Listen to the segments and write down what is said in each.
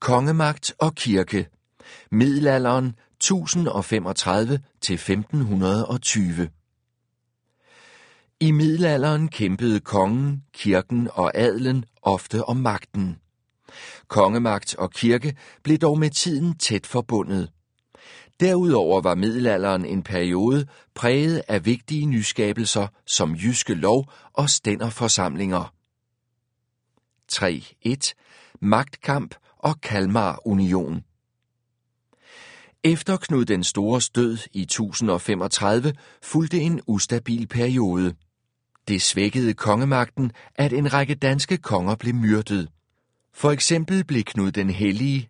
Kongemagt og kirke. Middelalderen 1035 til 1520. I middelalderen kæmpede kongen, kirken og adelen ofte om magten. Kongemagt og kirke blev dog med tiden tæt forbundet. Derudover var middelalderen en periode præget af vigtige nyskabelser som Jyske Lov og stænderforsamlinger. 3.1. Magtkamp og Kalmarunion. Efter Knud den Stores død i 1035 fulgte en ustabil periode. Det svækkede kongemagten, at en række danske konger blev myrdet. For eksempel blev Knud den Hellige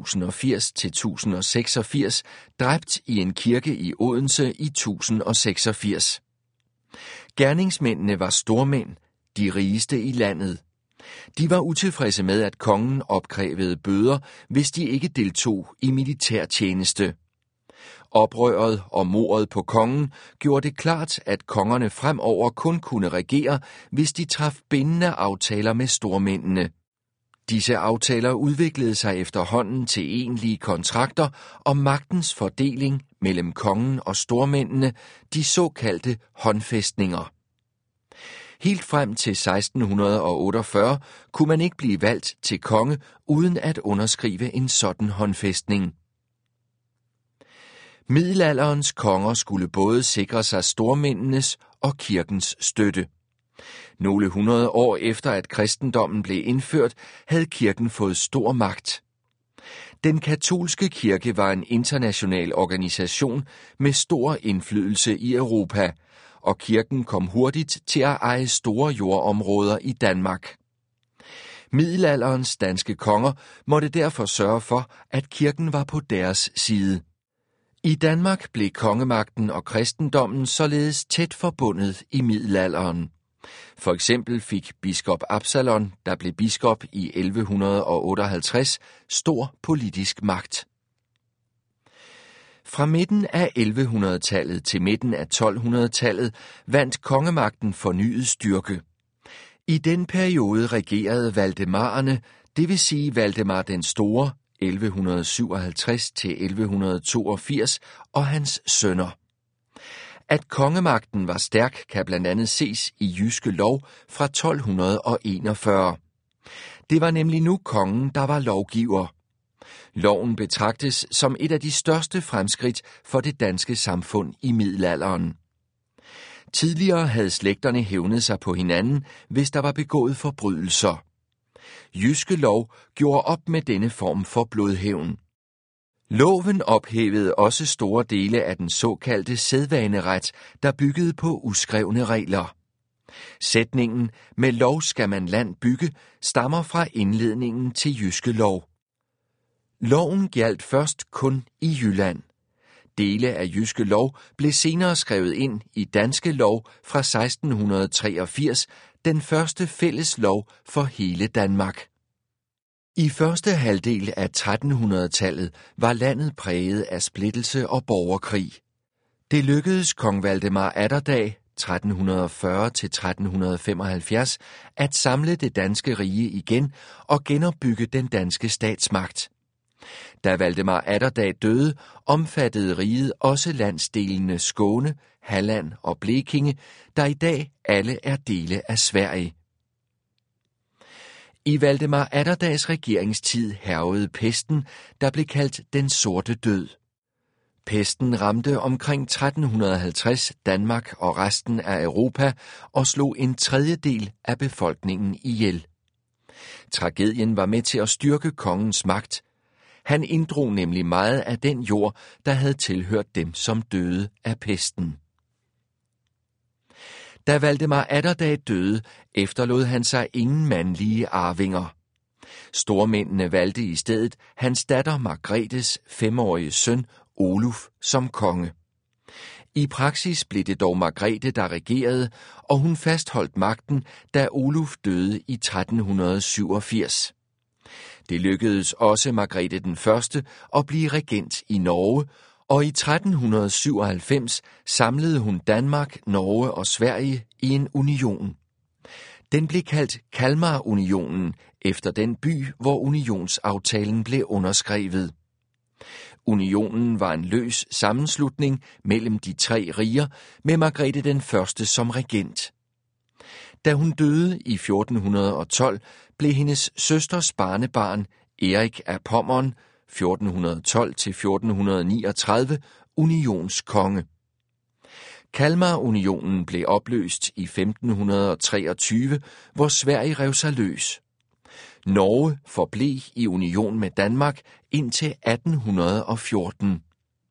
1080-1086 dræbt i en kirke i Odense i 1086. Gerningsmændene var stormænd, de rigeste i landet. De var utilfredse med, at kongen opkrævede bøder, hvis de ikke deltog i militærtjeneste. Oprøret og mordet på kongen gjorde det klart, at kongerne fremover kun kunne regere, hvis de traf bindende aftaler med stormændene. Disse aftaler udviklede sig efterhånden til egentlige kontrakter om magtens fordeling mellem kongen og stormændene, de såkaldte håndfæstninger. Helt frem til 1648 kunne man ikke blive valgt til konge uden at underskrive en sådan håndfæstning. Middelalderens konger skulle både sikre sig stormændenes og kirkens støtte. Nogle 100 år efter at kristendommen blev indført, havde kirken fået stor magt. Den katolske kirke var en international organisation med stor indflydelse i Europa, og kirken kom hurtigt til at eje store jordområder i Danmark. Middelalderens danske konger måtte derfor sørge for, at kirken var på deres side. I Danmark blev kongemagten og kristendommen således tæt forbundet i middelalderen. For eksempel fik biskop Absalon, der blev biskop i 1158, stor politisk magt. Fra midten af 1100-tallet til midten af 1200-tallet vandt kongemagten fornyet styrke. I den periode regerede valdemarerne, det vil sige Valdemar den Store, 1157-1182, og hans sønner. At kongemagten var stærk, kan blandt andet ses i Jyske Lov fra 1241. Det var nemlig nu kongen, der var lovgiver. Loven betragtes som et af de største fremskridt for det danske samfund i middelalderen. Tidligere havde slægterne hævnet sig på hinanden, hvis der var begået forbrydelser. Jyske Lov gjorde op med denne form for blodhævn. Loven ophævede også store dele af den såkaldte sædvaneret, der byggede på uskrevne regler. Sætningen "med lov skal man land bygge" stammer fra indledningen til Jyske Lov. Loven gjaldt først kun i Jylland. Dele af Jyske Lov blev senere skrevet ind i Danske Lov fra 1683, den første fælles lov for hele Danmark. I første halvdel af 1300-tallet var landet præget af splittelse og borgerkrig. Det lykkedes kong Valdemar Atterdag 1340-1375 at samle det danske rige igen og genopbygge den danske statsmagt. Da Valdemar Atterdag døde, omfattede riget også landsdelene Skåne, Halland og Blekinge, der i dag alle er dele af Sverige. I Valdemar Atterdags regeringstid hærgede pesten, der blev kaldt den sorte død. Pesten ramte omkring 1350 Danmark og resten af Europa og slog en tredjedel af befolkningen ihjel. Tragedien var med til at styrke kongens magt. Han inddrog nemlig meget af den jord, der havde tilhørt dem, som døde af pesten. Da Valdemar Atterdag døde, efterlod han sig ingen mandlige arvinger. Stormændene valgte i stedet hans datter Margretes 5-årige søn Oluf som konge. I praksis blev det dog Margrete, der regerede, og hun fastholdt magten, da Oluf døde i 1387. Det lykkedes også Margrete den Første at blive regent i Norge, og i 1397 samlede hun Danmark, Norge og Sverige i en union. Den blev kaldt Kalmarunionen efter den by, hvor unionsaftalen blev underskrevet. Unionen var en løs sammenslutning mellem de tre riger med Margrethe den Første som regent. Da hun døde i 1412, blev hendes søsters barnebarn Erik af Pommern 1412-1439 unionskonge. Kalmarunionen blev opløst i 1523, hvor Sverige rev sig løs. Norge forblev i union med Danmark indtil 1814.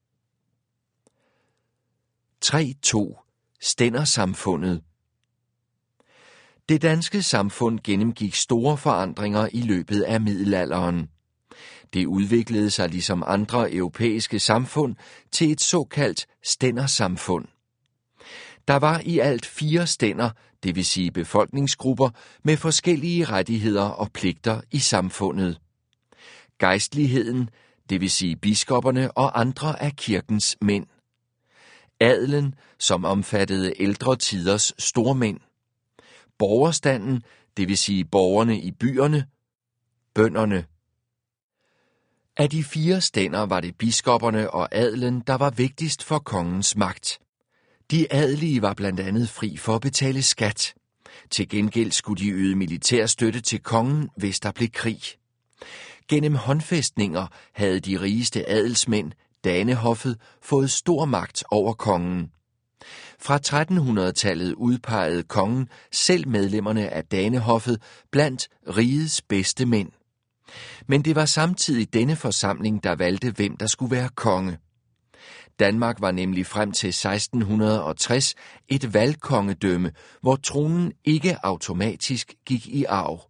3.2. Stændersamfundet. Det danske samfund gennemgik store forandringer i løbet af middelalderen. Det udviklede sig ligesom andre europæiske samfund til et såkaldt stændersamfund. Der var i alt 4 stænder, det vil sige befolkningsgrupper, med forskellige rettigheder og pligter i samfundet. Gejstligheden, det vil sige biskopperne og andre af kirkens mænd. Adelen, som omfattede ældre tiders stormænd. Borgerstanden, det vil sige borgerne i byerne. Bønderne. Af de 4 stænder var det biskopperne og adelen, der var vigtigst for kongens magt. De adelige var blandt andet fri for at betale skat. Til gengæld skulle de yde militær støtte til kongen, hvis der blev krig. Gennem håndfæstninger havde de rigeste adelsmænd, Danehoffet, fået stor magt over kongen. Fra 1300-tallet udpegede kongen selv medlemmerne af Danehoffet blandt rigets bedste mænd. Men det var samtidig denne forsamling, der valgte, hvem der skulle være konge. Danmark var nemlig frem til 1660 et valgkongedømme, hvor tronen ikke automatisk gik i arv.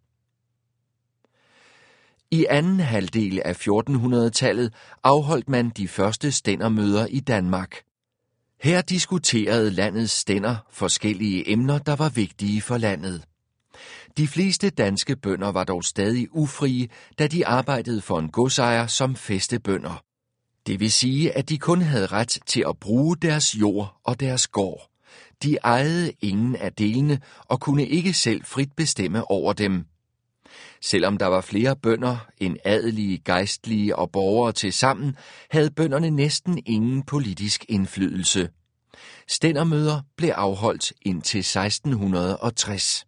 I anden halvdel af 1400-tallet afholdt man de første stændermøder i Danmark. Her diskuterede landets stænder forskellige emner, der var vigtige for landet. De fleste danske bønder var dog stadig ufrie, da de arbejdede for en godsejer som fæstebønder. Det vil sige, at de kun havde ret til at bruge deres jord og deres gård. De ejede ingen af delene og kunne ikke selv frit bestemme over dem. Selvom der var flere bønder end adelige, gejstlige og borgere til sammen, havde bønderne næsten ingen politisk indflydelse. Stændermøder blev afholdt indtil 1660.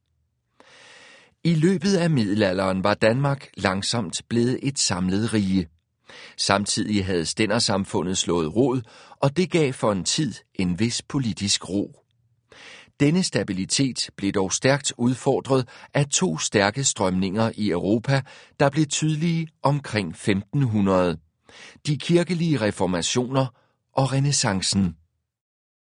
I løbet af middelalderen var Danmark langsomt blevet et samlet rige. Samtidig havde stændersamfundet slået rod, og det gav for en tid en vis politisk ro. Denne stabilitet blev dog stærkt udfordret af 2 stærke strømninger i Europa, der blev tydelige omkring 1500. De kirkelige reformationer og renæssancen.